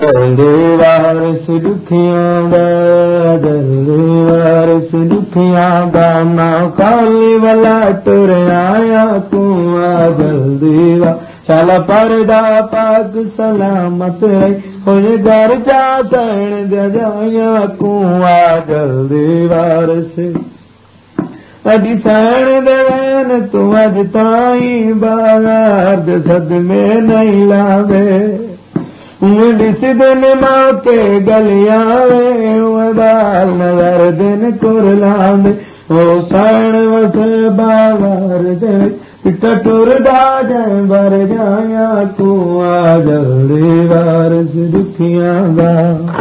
जल्दी वारिस दुखियां दा जल्दी वारिस दुखियां दा ना खाली वाला तुर आया तू आ जल्दी वा चल पर्दा पाक सलामत रही हुए घर जा तण दे जाया तू आ जल्दी वारिस अॼु सैण दे वैन तू अॼु ताईं बाज़ार दे सदमे नहीं लावे ॾिस दिन मां के गलियावे बाल नज़र दिन कुरलांदे ओ सैण वस बाज़ार दे टटुरदा जंहिं बर जाया तूं आ जल्दी वारिस दुखियां दा।